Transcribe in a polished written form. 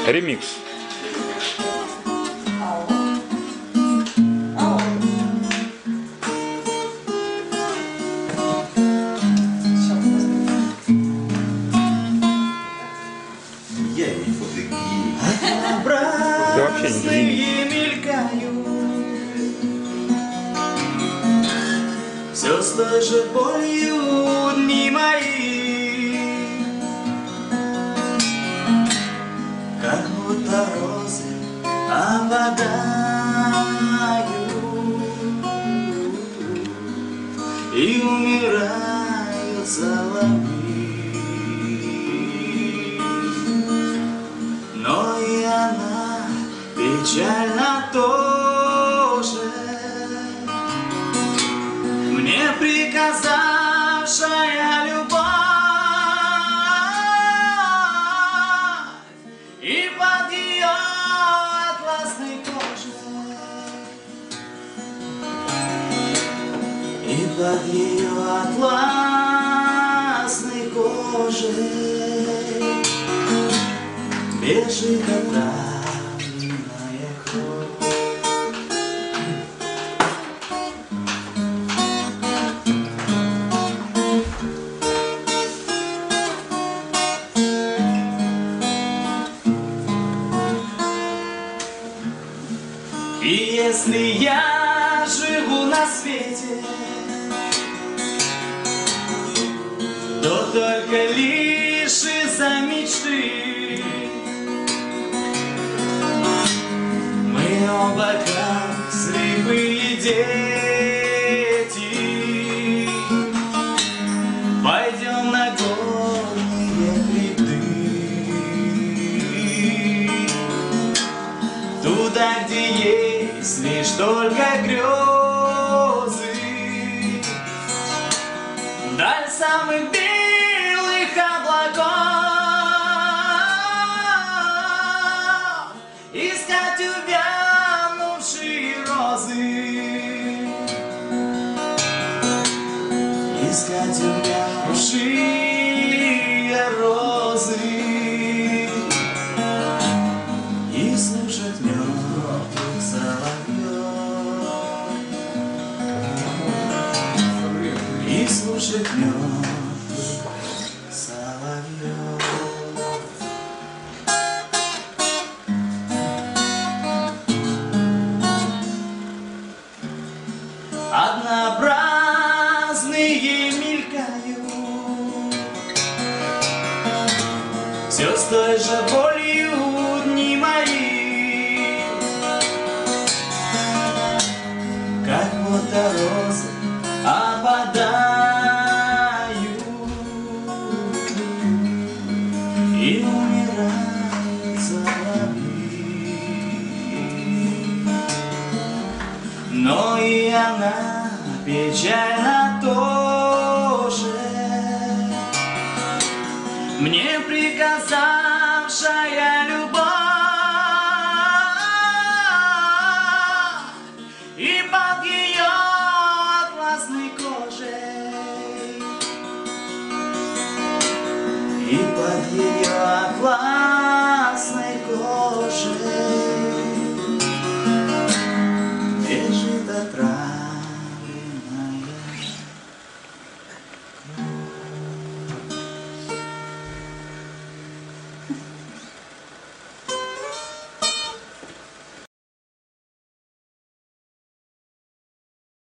Ремикс. Я не фотографию. Ты вообще не мелькают, все с той же болью дни мои, как будто розы опадают и умирают соловьи. Но и она печально тоже, мне приказавшая любовь, и под ее атласной кожей, и под ее атласной кожей бежит отравленная кровь. И если я живу на свете, то только лишь из-за мечты. Мы оба как слепые дети пойдем на горные хребты, туда, где есть лишь только грезы, даль самых белых облаков, искать увянувшие розы, искать увянувшие розы и слушать мертвых соловьев, и слушать мертвых соловьев. Однообразные мелькают, все с той же болью дни мои, как будто розы опадают и умирают соловьи. Но и она печально тоже, мне приказавшая любовь, и под ее атласной кожей, и под ее атласной